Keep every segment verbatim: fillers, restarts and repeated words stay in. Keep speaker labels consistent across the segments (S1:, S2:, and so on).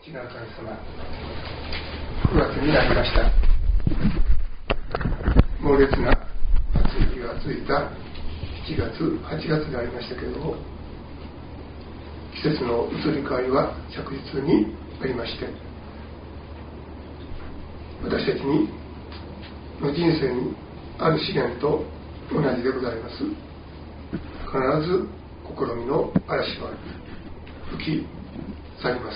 S1: 父なる神様、くがつになりました。猛烈な暑い日が続いたしちがつ、はちがつでありましたけれども、季節の移り変わりは着実にありまして、私たちにの人生にある試練と同じでございます。必ず試みの嵐は吹き去ります。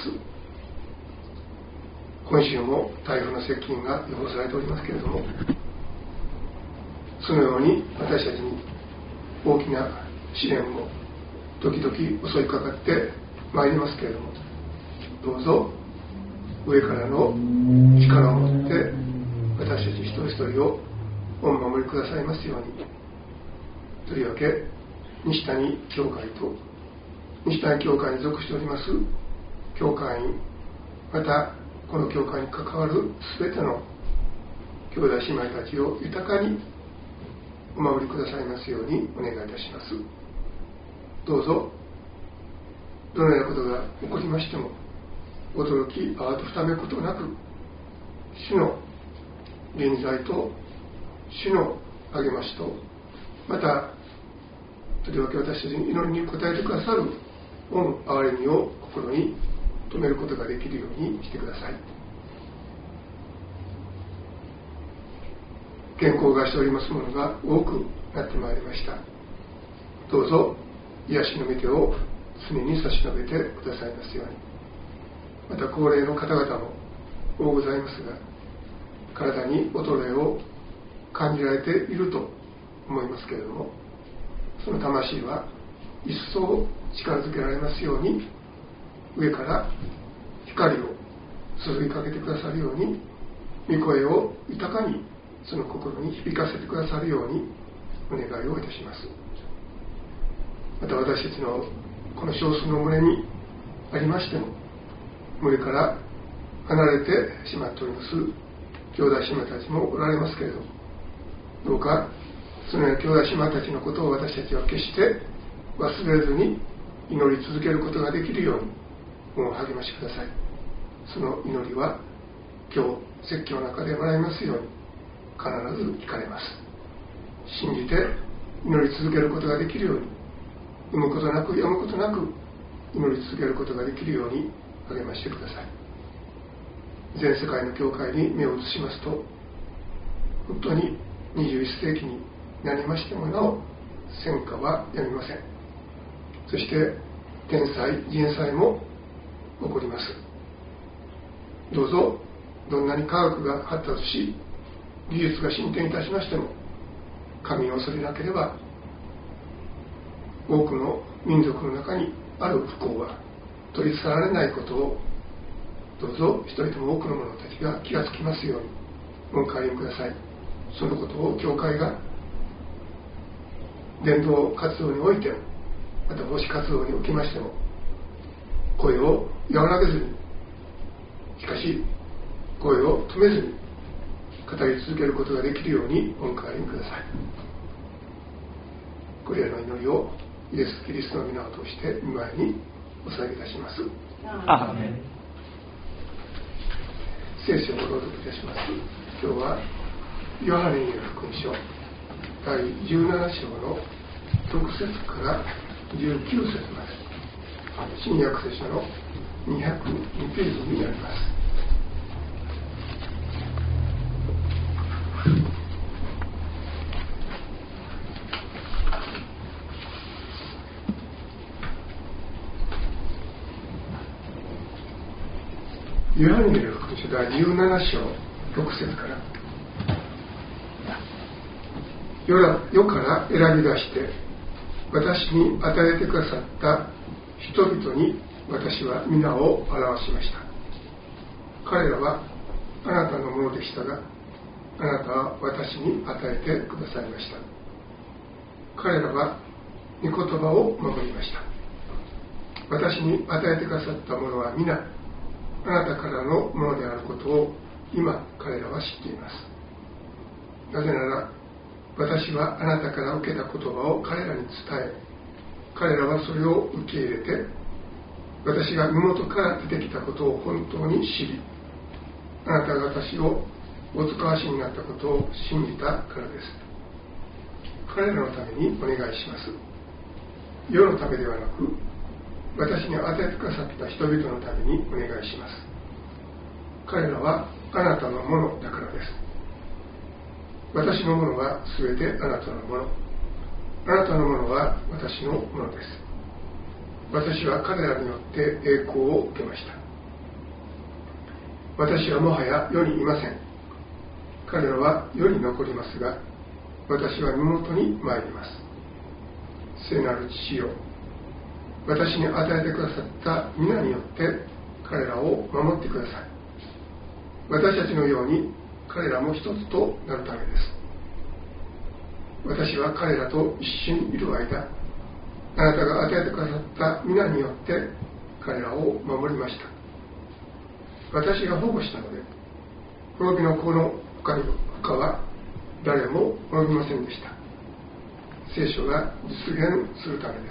S1: 今週も台風の接近が予報されておりますけれども、そのように私たちに大きな試練も時々襲いかかってまいりますけれども、どうぞ上からの力を持って私たち一人一人をお守りくださいますように。とりわけ西谷教会と西谷教会に属しております教会員、またこの教会に関わるすべての兄弟姉妹たちを豊かにお守りくださいますようにお願いいたします。どうぞどのようなことが起こりましても驚き慌てふためくことなく、主の臨在と主の励ましと、またとりわけ私たちに祈りに応えてくださる御憐れみを心に留めることができるようにしてください。健康がしておりますものが多くなってまいりました。どうぞ癒しの御手を常に差し伸べてくださいますように。また高齢の方々も多ございますが、体に衰えを感じられていると思いますけれども、その魂は一層力づけられますように、上から光を注ぎかけてくださるように、御声を豊かにその心に響かせてくださるようにお願いをいたします。また私たちのこの少数の群れにありましても、群れから離れてしまっております兄弟姉妹たちもおられますけれど、どうかそのような兄弟姉妹たちのことを私たちは決して忘れずに祈り続けることができるようにお励ましください。その祈りは今日説教の中でもらいますように必ず聞かれます。信じて祈り続けることができるように、読むことなく読むことなく祈り続けることができるように励ましてください。全世界の教会に目を移しますと、本当ににじゅういっ世紀になりましてもなお戦火はやみません。そして天災人災も起こります。どうぞどんなに科学が発達し技術が進展いたしましても、神を恐れなければ多くの民族の中にある不幸は取り去られないことを、どうぞ一人とも多くの者たちが気がつきますようにお迎えください。そのことを教会が伝道活動においても、また奉仕活動におきましても、声を和らげずに、しかし声を止めずに語り続けることができるようにお迎えください。これらの祈りをイエス・キリストの皆を通して御前にお捧げいたします。
S2: アーメン。
S1: 聖書を朗読いたします。今日はヨハネによる福音書だいじゅうなな章のろく節からじゅうきゅう節まで、新約聖書のにひゃくにページになります。ヨハネによる福音書だいじゅうなな章ろく節から、世ら世から選び出して私に与えてくださった人々に私は皆を表しました。彼らはあなたのものでしたが、あなたは私に与えてくださいました。彼らは御言葉を守りました。私に与えてくださったものは皆あなたからのものであることを今彼らは知っています。なぜなら私はあなたから受けた言葉を彼らに伝え、彼らはそれを受け入れて私が身元から出てきたことを本当に知り、あなたが私をお使わしになったことを信じたからです。彼らのためにお願いします。世のためではなく、私に与えてくださった人々のためにお願いします。彼らはあなたのものだからです。私のものはすべてあなたのもの。あなたのものは私のものです。私は彼らによって栄光を受けました。私はもはや世にいません。彼らは世に残りますが、私は身元に参ります。聖なる父よ、私に与えてくださった皆によって彼らを守ってください。私たちのように彼らも一つとなるためです。私は彼らと一緒にいる間、あなたが与えてくださった皆によって彼らを守りました。私が保護したので、滅びの子の他に他は誰も滅びませんでした。聖書が実現するためです。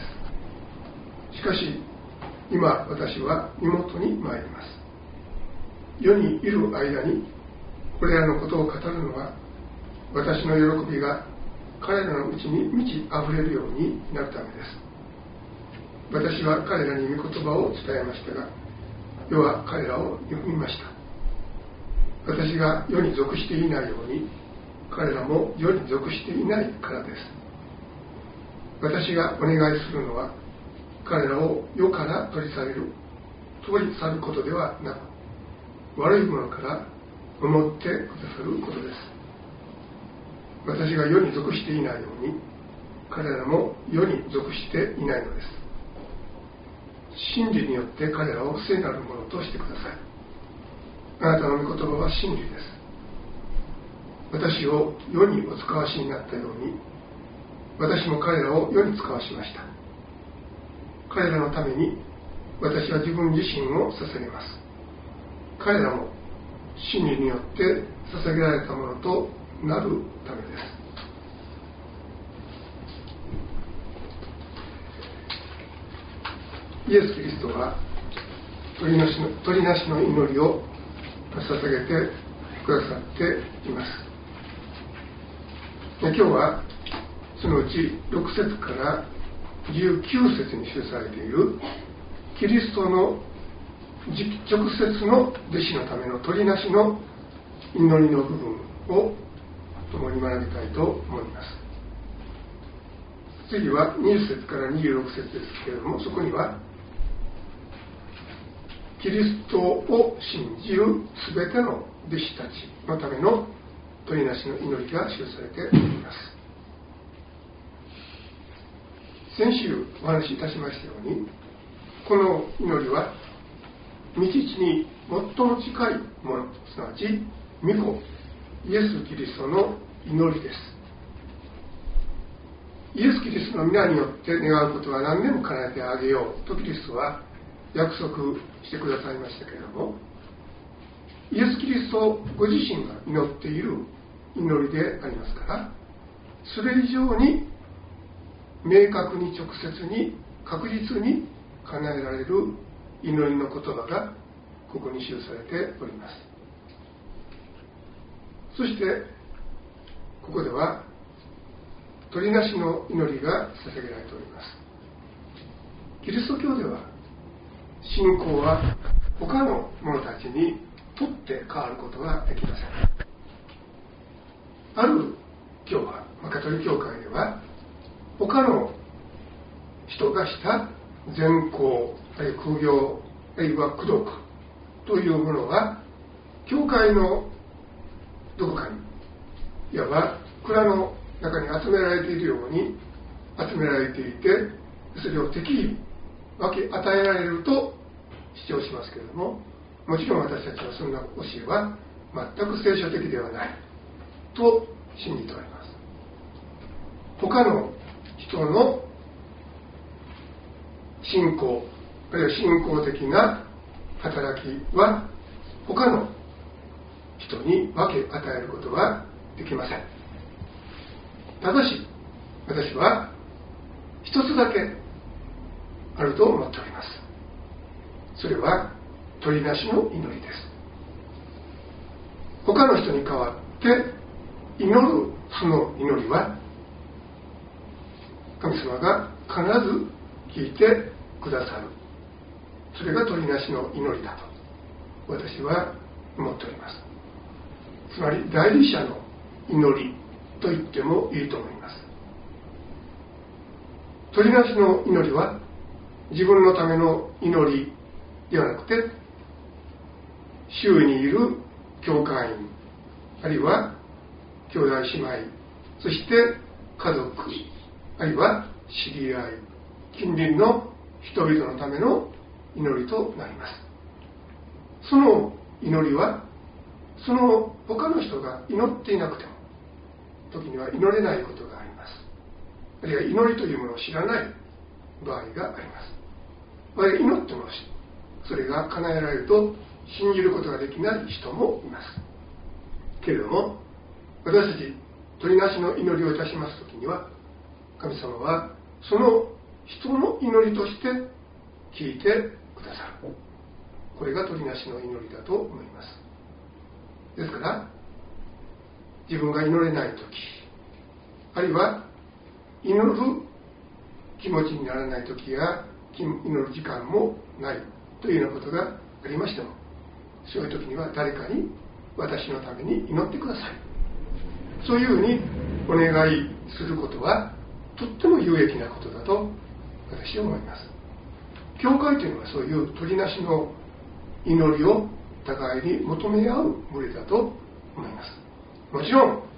S1: しかし今私は身元に参ります。世にいる間にこれらのことを語るのは、私の喜びが彼らのうちに満ち溢れるようになるためです。私は彼らに御言葉を伝えましたが、世は彼らを憎みました。私が世に属していないように、彼らも世に属していないからです。私がお願いするのは、彼らを世から取り去れる、取り去ることではなく、悪いものから守ってくださることです。私が世に属していないように、彼らも世に属していないのです。真理によって彼らを聖なるものとしてください。あなたの御言葉は真理です。私を世にお使わしになったように、私も彼らを世に使わしました。彼らのために私は自分自身を捧げます。彼らも真理によって捧げられたものとなるためです。イエス・キリストは鳥なしの、鳥なしの祈りを捧げてくださっています。今日はそのうちろく節からじゅうきゅう節に記されているキリストの直接の弟子のための鳥なしの祈りの部分を共に学びたいと思います。次はにじゅう節からにじゅうろく節ですけれども、そこにはキリストを信じるすべての弟子たちのための鳥なしの祈りが記されております。先週お話しいたしましたように、この祈りは御父に最も近いもの、すなわち御子イエス・キリストの祈りです。イエス・キリストの皆によって願うことは何でも叶えてあげようとキリストは約束してくださいましたけれども、イエス・キリストご自身が祈っている祈りでありますから、それ以上に明確に直接に確実に叶えられる祈りの言葉がここに記されております。そしてここでは鳥なしの祈りが捧げられております。キリスト教では信仰は他の者たちにとって変わることができません。ある教派、カトリック教会では他の人がした善行、あるいは苦行、あるいは功徳というものが教会のどこかに、いわば蔵の中に集められているように集められていて、それを適宜分け与えられると主張しますけれども、もちろん私たちはそんな教えは全く聖書的ではないと信じております。他の人の信仰、あるいは信仰的な働きは他の人に分け与えることはできません。ただし私は一つだけあると思っております。 それは取りなしの祈りです。他の人に代わって祈るその祈りは神様が必ず聞いてくださる、それが取りなしの祈りだと私は思っております。つまり代理者の祈りと言ってもいいと思います。取りなしの祈りは自分のための祈りではなくて、周囲にいる教会員、あるいは兄弟姉妹、そして家族、あるいは知り合い、近隣の人々のための祈りとなります。その祈りはその他の人が祈っていなくても時には祈れないことがあります。あるいは祈りというものを知らない場合があります。我々祈ってもそれが叶えられると信じることができない人もいますけれども、私たち取りなしの祈りをいたしますときには、神様はその人の祈りとして聞いてくださる。これが取りなしの祈りだと思います。ですから自分が祈れないとき、あるいは祈る気持ちにならないときや祈る時間もないというようなことがありましても、そういうときには誰かに私のために祈ってください、そういうふうにお願いすることはとっても有益なことだと私は思います。教会というのはそういう取りなしの祈りを互いに求め合う群れだと思います。もちろん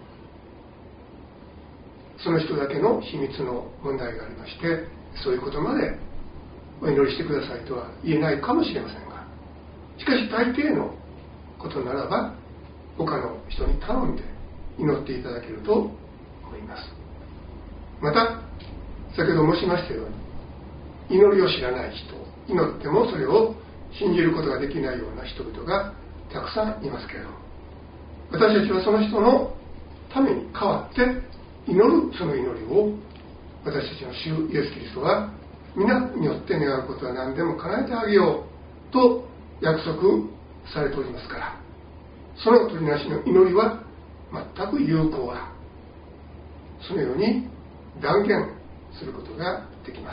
S1: その人だけの秘密の問題がありまして、そういうことまでお祈りしてくださいとは言えないかもしれませんが、しかし大抵のことならば他の人に頼んで祈っていただけると思います。また先ほど申しましたように、祈りを知らない人、祈ってもそれを信じることができないような人々がたくさんいますけれども、私たちはその人のために代わって祈るその祈りを、私たちの主イエス・キリストは皆によって願うことは何でも叶えてあげようと約束されておりますから、その取りなしの祈りは全く有効だ、そのように断言することができます。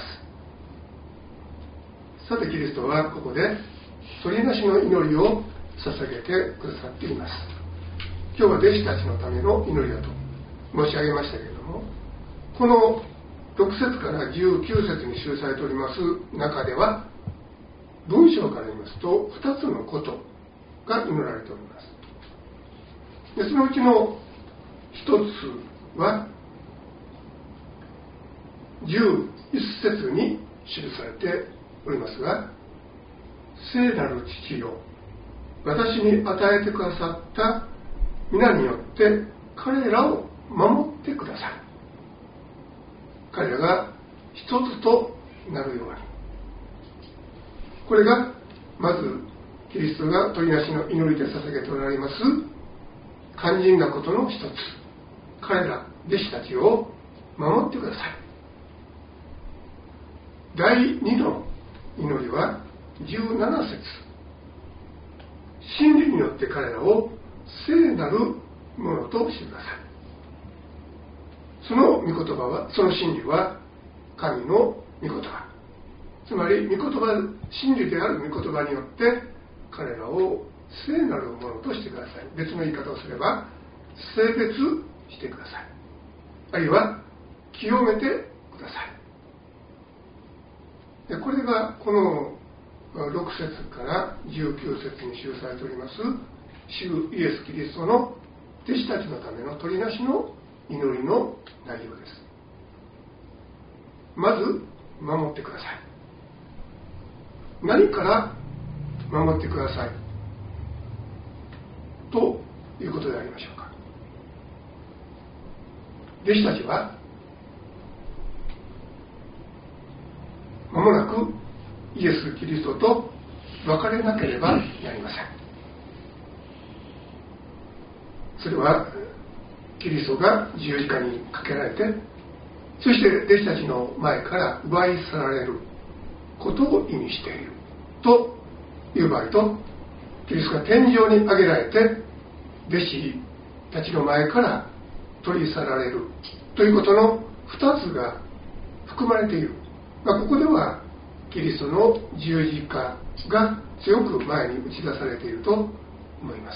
S1: さてキリストはここで取りなしの祈りを捧げてくださっています。今日は弟子たちのための祈りだと申し上げましたけれども、このろく節からじゅうきゅう節に記されております中では、文章から言いますとふたつのことが祈られております。でそのうちのひとつはじゅういち節に記されておりますが、聖なる父よ、私に与えてくださった皆によって彼らを守ってください。彼らが一つとなるように。これがまずキリストが取りなしの祈りで捧げておられます肝心なことの一つ、彼ら弟子たちを守ってください。だいにの祈りはじゅうなな節、真理によって彼らを聖なるものとしてください。その御言葉は、その真理は神の御言葉、つまり御言葉、真理である御言葉によって彼らを聖なるものとしてください。別の言い方をすれば聖別してください、あるいは清めてください。でこれがこのろく節からじゅうきゅう節に記されております主イエス・キリストの弟子たちのための取りなしの祈りの内容です。まず守ってください。何から守ってくださいということでありましょうか。弟子たちは間もなくイエス・キリストと別れなければなりません。それはキリストが十字架にかけられて、そして弟子たちの前から奪い去られることを意味しているという場合と、キリストが天井に上げられて弟子たちの前から取り去られるということのふたつが含まれている、まあ、ここではキリストの十字架が強く前に打ち出されていると思います。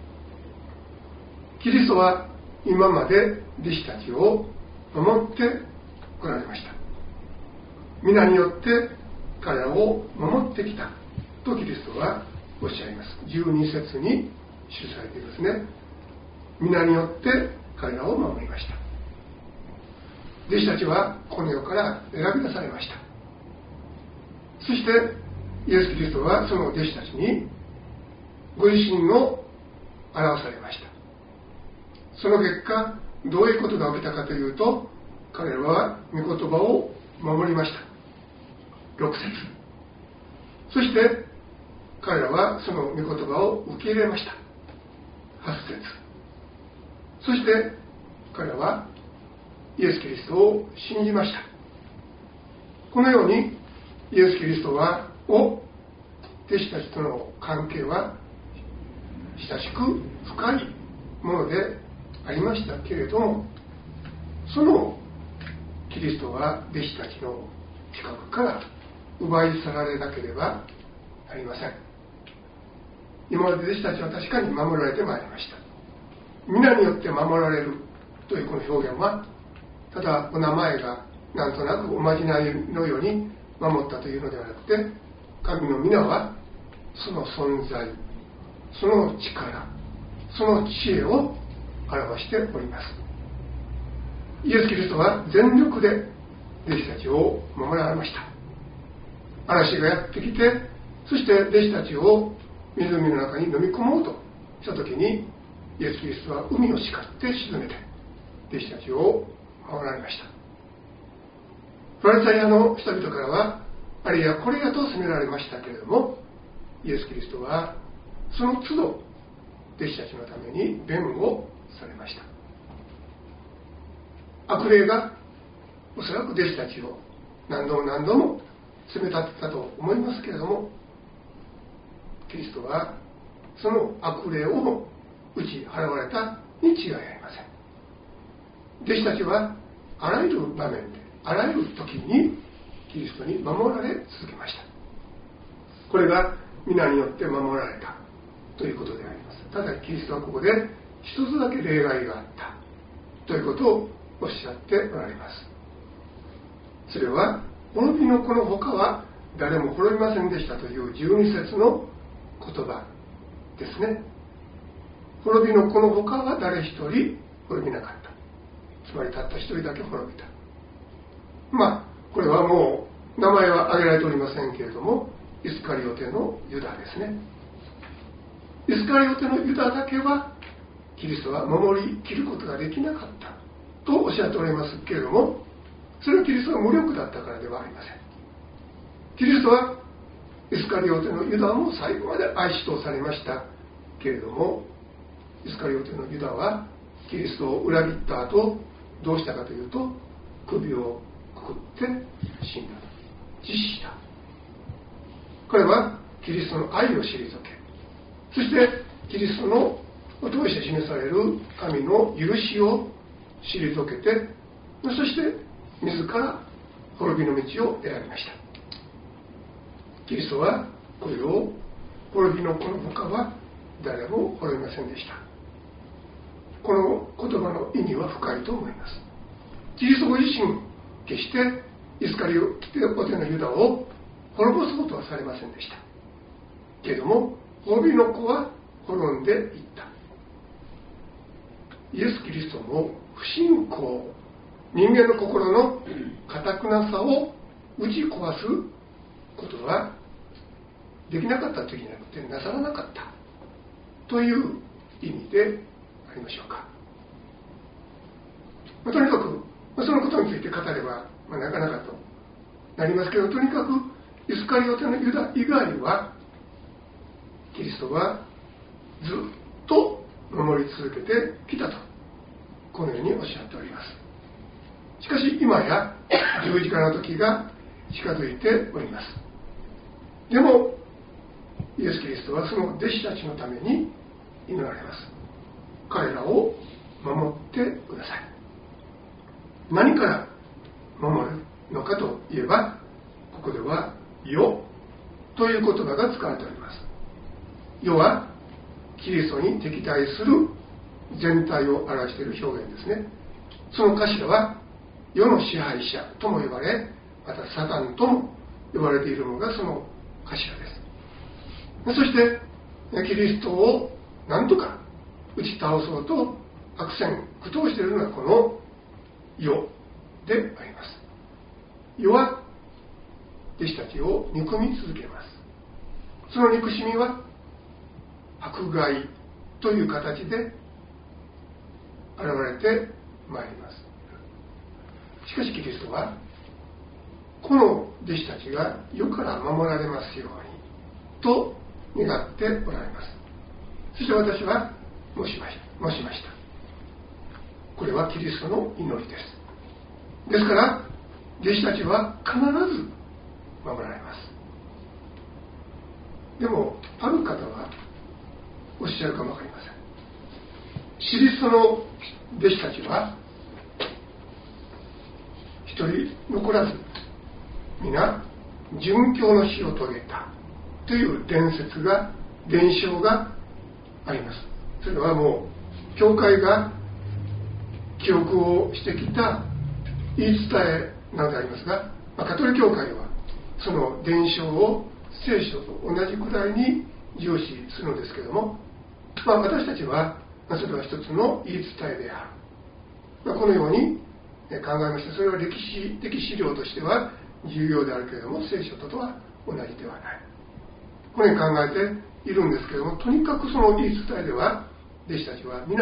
S1: キリストは今まで弟子たちを守ってこられました。皆によって彼らを守ってきたとキリストはおっしゃいます。じゅうに節に記されていますね。皆によって彼らを守りました。弟子たちはこの世から選び出されました。そしてイエス・キリストはその弟子たちにご自身を表されました。その結果どういうことが起きたかというと、彼らは御言葉を守りました。ろく節。そして彼らはその御言葉を受け入れました。はち節。そして彼らはイエス・キリストを信じました。このようにイエス・キリストはを弟子たちとの関係は親しく深いものでありましたけれども、そのキリストは弟子たちの近くから奪い去られなければなりません。今まで弟子たちは確かに守られてまいりました。皆によって守られるというこの表現は、ただお名前がなんとなくおまじないのように守ったというのではなくて、神の皆はその存在、その力、その知恵を表しております。イエス・キリストは全力で弟子たちを守られました。嵐がやってきて、そして弟子たちを湖の中に飲み込もうとしたときに、イエス・キリストは海を叱って沈めて弟子たちを守られました。ファリサイ派の人々からはあれやこれやと責められましたけれども、イエス・キリストはその都度弟子たちのために弁護されました。悪霊がおそらく弟子たちを何度も何度も責め立てたと思いますけれども、キリストはその悪霊を打ち払われたに違いありません。弟子たちはあらゆる場面であらゆる時にキリストに守られ続けました。これが皆によって守られたということであります。ただキリストはここで一つだけ例外があったということをおっしゃっておられます。それは滅びの子の他は誰も滅びませんでしたというじゅうに節の言葉ですね。滅びの子の他は誰一人滅びなかった。つまりたった一人だけ滅びた。まあこれはもう名前は挙げられておりませんけれども、イスカリオテのユダですね。イスカリオテのユダだけはキリストは守りきることができなかったとおっしゃっておりますけれども、それはキリストが無力だったからではありません。キリストはイスカリオテのユダも最後まで愛しとされましたけれども、イスカリオテのユダはキリストを裏切った後どうしたかというと、首をくくって死んだ、自死した。彼はキリストの愛を退け、そしてキリストのを通して示される神の許しを退けて、そして自ら滅びの道を選びました。キリストはこれを滅びの子の他は誰も滅びませんでした。この言葉の意味は深いと思います。キリストご自身決してイスカリオテのユダを滅ぼすことはされませんでしたけれども、滅びの子は滅んでいった。イエス・キリストも不信仰、人間の心の堅くなさを打ち壊すことはできなかったというじゃなくて、なさらなかったという意味でありましょうか。まあ、とにかく、まあ、そのことについて語れば、まあ、なかなかとなりますけど、とにかくイスカリオテのユダ以外はキリストはずっと守り続けてきたと、このようにおっしゃっております。しかし今や十字架の時が近づいております。でもイエス・キリストはその弟子たちのために祈られます。彼らを守ってください。何から守るのかといえば、ここでは世という言葉が使われております。世はキリストに敵対する全体を表している表現ですね。その頭は世の支配者とも呼ばれ、またサタンとも呼ばれているのがその頭です。そしてキリストを何とか打ち倒そうと悪戦苦闘しているのがこの世であります。世は弟子たちを憎み続けます。その憎しみは迫害という形で現れてまいります。しかしキリストはこの弟子たちが世から守られますようにと願っておられます。そして私は申しました申しましたこれはキリストの祈りです。ですから弟子たちは必ず守られます。でもある方はおっしゃるかもわかりません。キリストの弟子たちは一人残らず皆殉教の死を遂げたという伝説が伝承があります。それはもう教会が記憶をしてきた言い伝えなのでありますが、まあ、カトリック教会はその伝承を聖書と同じくらいに重視するのですけれども、まあ、私たちはそれは一つの言い伝えである、まあ、このように考えました。それは歴史的資料としては重要であるけれども、聖書ととは同じではない、このように考えているんですけれども、とにかくその言い伝えでは弟子たちは皆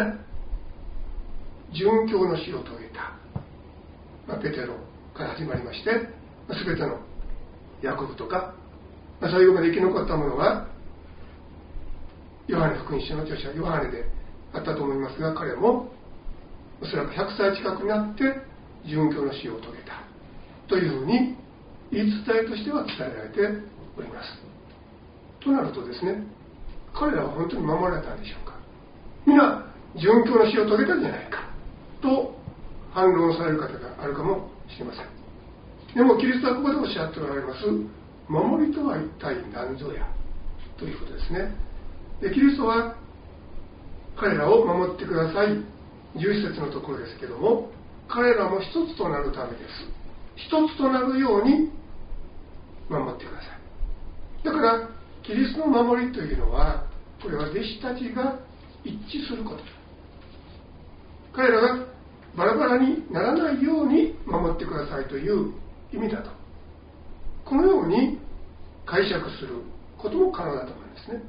S1: 殉教の死を遂げた、まあ、ペテロから始まりまして、まあ、全てのヤコブとか、まあ、最後まで生き残った者はヨハネ福音書の著者ヨハネであったと思いますが、彼もおそらくひゃくさい近くになって殉教の死を遂げたというふうに言い伝えとしては伝えられております。となるとですね、彼らは本当に守られたんでしょうか。皆殉教の死を遂げたんじゃないかと反論される方があるかもしれません。でもキリストはここでおっしゃっておられます守りとは一体何ぞやということですね。でキリストは彼らを守ってください、じゅういち節のところですけども、彼らも一つとなるためです。一つとなるように守ってください。だからキリストの守りというのは、これは弟子たちが一致すること、彼らがバラバラにならないように守ってくださいという意味だと、このように解釈することも可能だと思うんですね。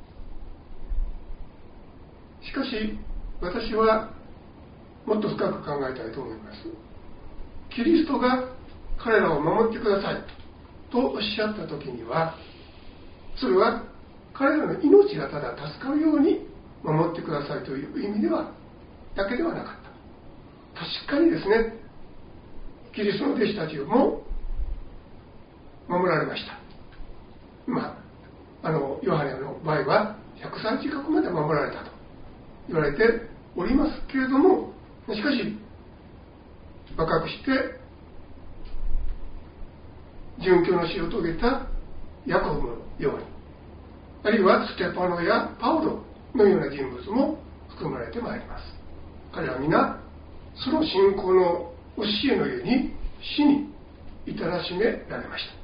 S1: しかし私はもっと深く考えたいと思います。キリストが彼らを守ってくださいとおっしゃった時には、それは彼らの命がただ助かるように守ってくださいという意味ではだけではなかった。確かにですね、キリストの弟子たちも守られました。まあ、あのヨハネの場合はひゃくさい近くまで守られたと言われておりますけれども、しかし若くして殉教の死を遂げたヤコブのように、あるいはステパノやパウロのような人物も含まれてまいります。彼らは皆その信仰の教えのゆえに死に至らしめられました。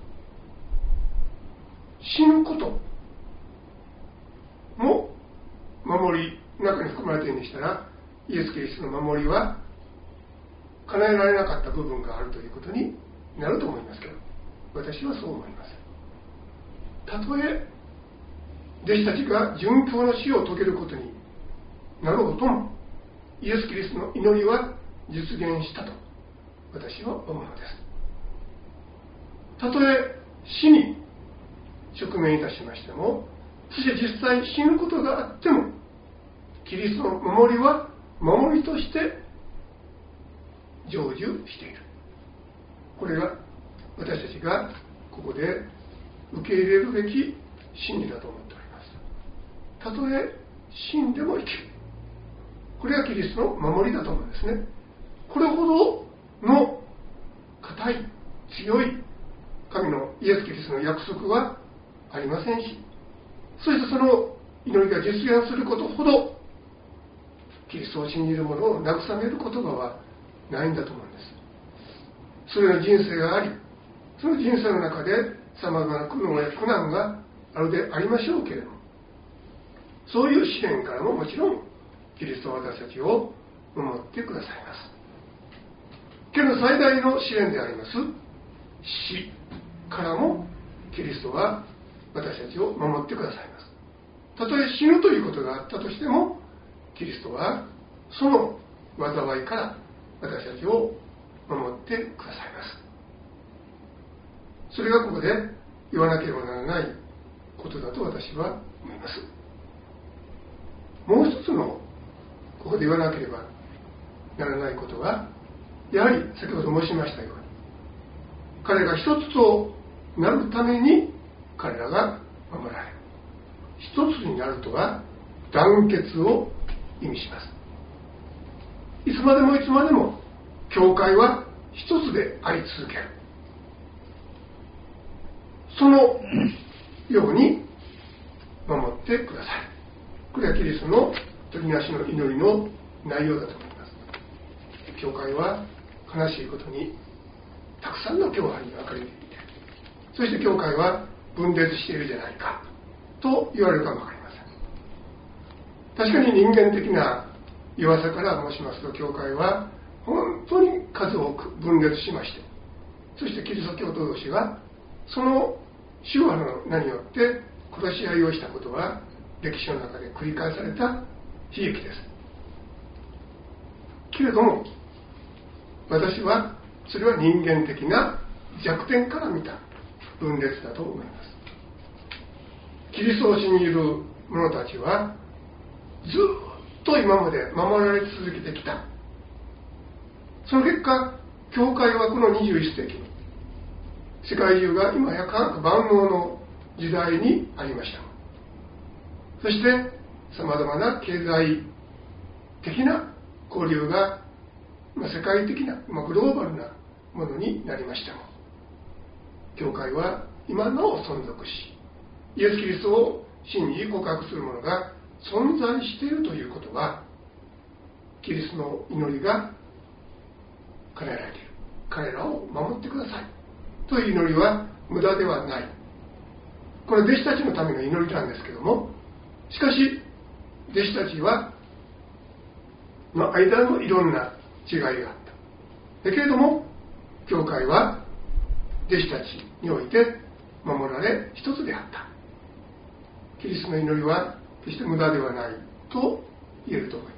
S1: 死ぬことも守りの中に含まれているんでしたら、イエス・キリストの守りは叶えられなかった部分があるということになると思いますけど、私はそう思います。たとえ弟子たちが殉教の死を遂げることになろうとも、イエス・キリストの祈りは実現したと私は思うのです。たとえ死に直面いたしましても、そして実際死ぬことがあっても、キリストの守りは守りとして成就している。これが私たちがここで受け入れるべき真理だと思っております。 たとえ死んでも生きる。これがキリストの守りだと思うんですね。これほどの固い強い神のイエス・キリストの約束はありませんし、そしてその祈りが実現することほどキリストを信じる者を慰める言葉はないんだと思うんです。それの人生があり、その人生の中でさまざまな苦悩や苦難があるでありましょうけれども、そういう試練からももちろんキリストは私たちを守ってくださいます。けど最大の試練であります死からもキリストは私たちを守ってくださいます。たとえ死ぬということがあったとしても、キリストはその災いから私たちを守ってくださいます。それがここで言わなければならないことだと私は思います。もう一つのここで言わなければならないことは、やはり先ほど申しましたように、彼が一つとなるために彼らが守られる。一つになるとは団結を意味します。いつまでもいつまでも教会は一つであり続ける。そのように守ってください。これはキリストの取りなしの祈りの内容だと思います。教会は悲しいことにたくさんの教派に分かれていて、そして教会は分裂しているじゃないかと言われるかも分かりません。確かに人間的な弱さから申しますと、教会は本当に数多く分裂しまして、そしてキリスト教徒同士がその宗派の名によって殺し合いをしたことは歴史の中で繰り返された悲劇です。けれども私はそれは人間的な弱点から見た分裂だと思います。キリストを信じる者たちはずっと今まで守られ続けてきた。その結果、教会はこのにじゅういっせいきの世界中が今や科学万能の時代にありました。そしてさまざまな経済的な交流が世界的なグローバルなものになりましたが、教会は今なお存続し、イエス・キリストを信じ告白する者が存在しているということは、キリストの祈りが叶えられている。彼らを守ってくださいという祈りは無駄ではない。これは弟子たちのための祈りなんですけども、しかし弟子たちはの間のいろんな違いがあった。だけれども教会は弟子たちにおいて守られ一つであった。キリストの祈りは決して無駄ではないと言えると思います。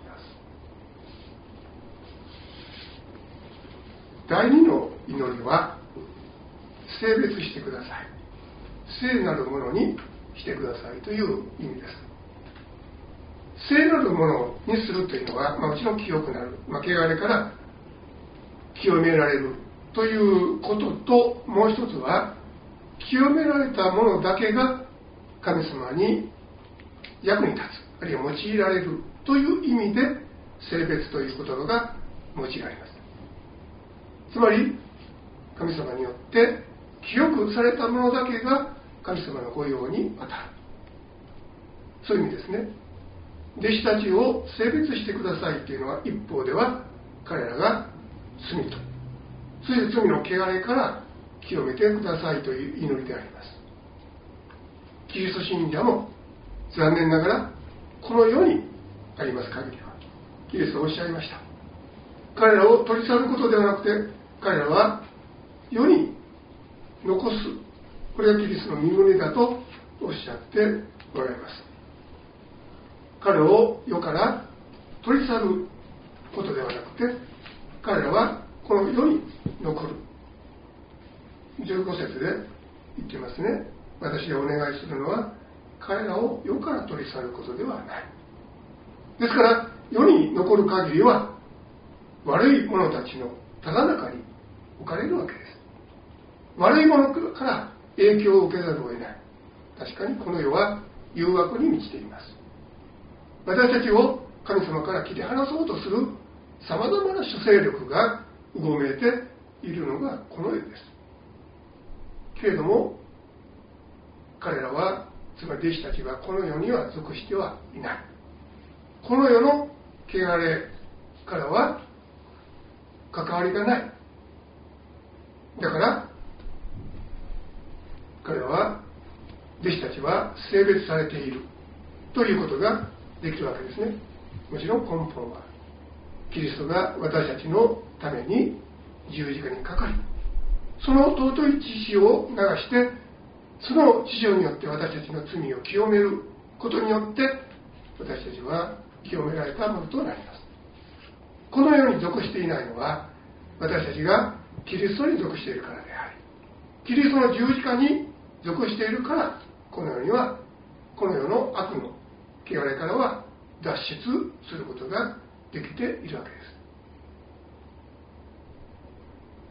S1: 第二の祈りは聖別してください、聖なるものにしてくださいという意味です。聖なるものにするというのは、まあ、もちろん清くなる、まあ、汚れから清められるということと、もう一つは清められたものだけが神様に役に立つ、あるいは用いられるという意味で聖別という言葉が用いられます。つまり神様によって清くされたものだけが神様の御用に当たる、そういう意味ですね。弟子たちを聖別してくださいというのは、一方では彼らが罪と、そして罪の汚れから清めてくださいという祈りであります。キリスト信者も残念ながらこの世にあります限りは、キリストはおっしゃいました。彼らを取り去ることではなくて、彼らは世に残す、これがキリストの身分だとおっしゃっておられます。彼を世から取り去ることではなくて、彼らはこの世に残る。じゅうご節で言っていますね。私がお願いするのは彼らを世から取り去ることではない。ですから世に残る限りは悪い者たちのただ中に置かれるわけです。悪い者から影響を受けざるを得ない。確かにこの世は誘惑に満ちています。 私たちを神様から切り離そうとするさまざまな諸勢力がうごめいているのがこの世です。けれども彼らは、つまり弟子たちはこの世には属してはいない。この世の汚れからは関わりがない。だから彼らは、弟子たちは性別されているということができるわけですね。もちろん根本はキリストが私たちのために十字架にかかり、その尊い血潮を流して、その血潮によって私たちの罪を清めることによって私たちは清められたものとなります。この世に属していないのは、私たちがキリストに属しているからであり、キリストの十字架に属しているから、この世にはこの世の悪の汚れからは脱出することができているわけです。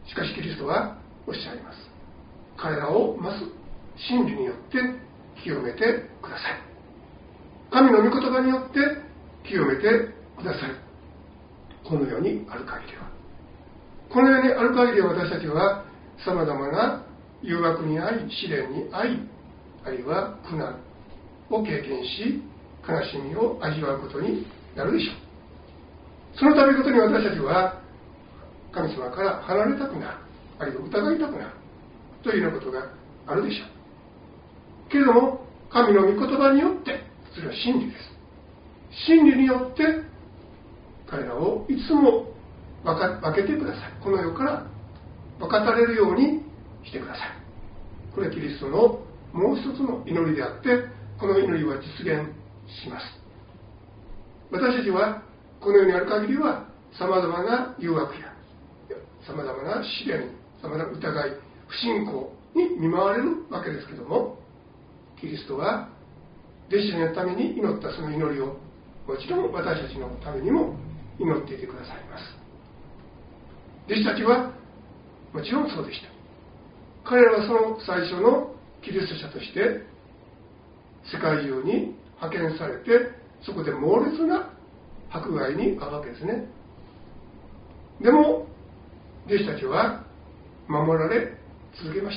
S1: しかしキリストはおっしゃいます。彼らを増す真理によって清めてください。神の御言葉によって清めてください。この世にある限りは、この世にある限りは私たちはさまざまな誘惑に遭い、試練に遭い、あるいは苦難を経験し、悲しみを味わうことになるでしょう。その度ごとに私たちは神様から離れたくなる、あるいは疑いたくなるというようなことがあるでしょう。けれども神の御言葉によって、それは真理です。真理によって彼らをいつも分か分けてください。この世から分かたれるようにしてください。これはキリストのもう一つの祈りであって、この祈りは実現します。私たちはこの世にある限りはさまざまな誘惑やさまざまな試練、さまざまな疑い、不信仰に見舞われるわけですけども、キリストは弟子のために祈ったその祈りを、もちろん私たちのためにも祈っていてくださいます。弟子たちはもちろんそうでした。彼らはその最初のキリスト者として世界中に派遣されて、そこで猛烈な迫害に遭うわけですね。でも弟子たちは守られ続けました。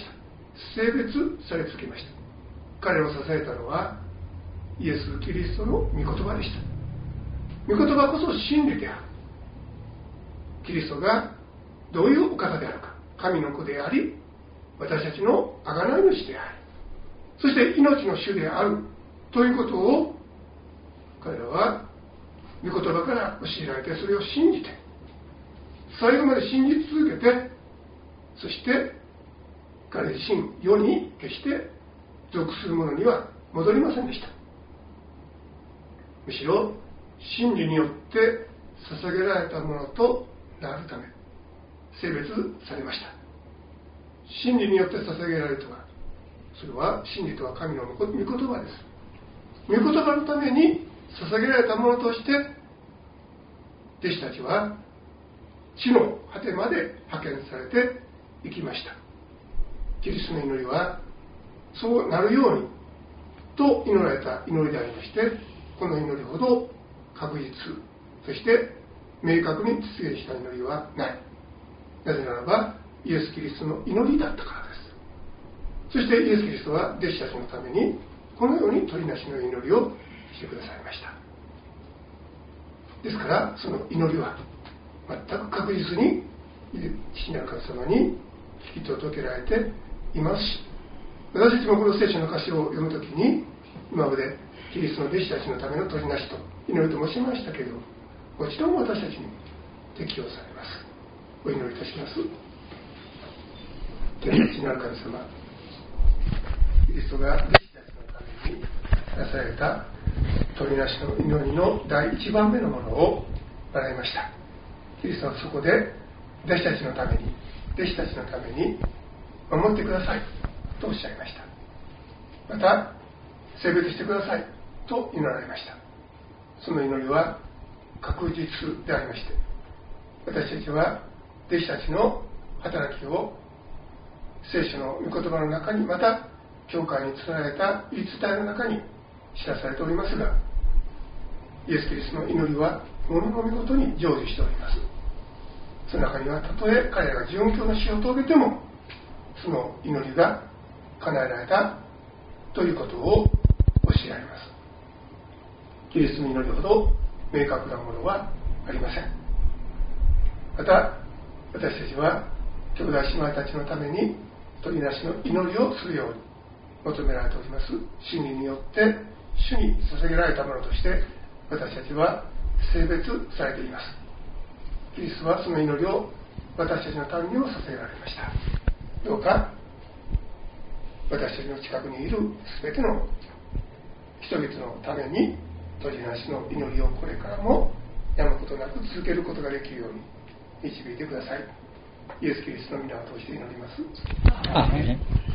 S1: 性別され続けました。彼らを支えたのはイエス・キリストの御言葉でした。御言葉こそ真理である。キリストがどういうお方であるか、神の子であり、私たちの贖い主であり、そして命の主であるということを彼らは御言葉から教えられて、それを信じて最後まで信じ続けて、そして彼自身世に決して属するものには戻りませんでした。むしろ真理によって捧げられたものとなるため性別されました。真理によって捧げられるとは、それは真理とは神の御言葉です。御言葉のために捧げられたものとして弟子たちは地の果てまで派遣されていきました。キリストの祈りはそうなるようにと祈られた祈りでありまして、この祈りほど確実、そして明確に実現した祈りはない。なぜならばイエス・キリストの祈りだったからです。そしてイエス・キリストは弟子たちのためにこのように取りなしの祈りをしてくださいました。ですからその祈りは全く確実に父なる神様に聞き届けられていますし、私たちもこの聖書の歌詞を読むときに、今までキリストの弟子たちのための取りなしと祈りと申しましたけれども、もちろん私たちにも適用されます。お祈りいたします。天の父なる神様、キリストが弟子たちのためになされた取りなしの祈りの第一番目のものを習いました。キリストはそこで弟子たちのために、弟子たちのために守ってくださいとおっしゃいました。また性別してくださいと祈られました。その祈りは確実でありまして、私たちは弟子たちの働きを聖書の御言葉の中に、また教会に伝えられた言い伝えの中に知らされておりますが、 イエス・キリストの祈りはものの見事に成就しております。その中にはたとえ彼らが殉教の死を遂げてもその祈りが叶えられたということを教えられます。キリストの祈りほど明確なものはありません。また私たちは兄弟姉妹たちのために取りなしの祈りをするように求められております。真理によって主に捧げられたものとして私たちは性別されています。キリストはその祈りを私たちのためにも捧げられました。どうか私たちの近くにいるすべての人々のために取りなしの祈りをこれからもやむことなく続けることができるように導いてください。イエス・キリストの皆を通して祈ります。
S2: アーメン。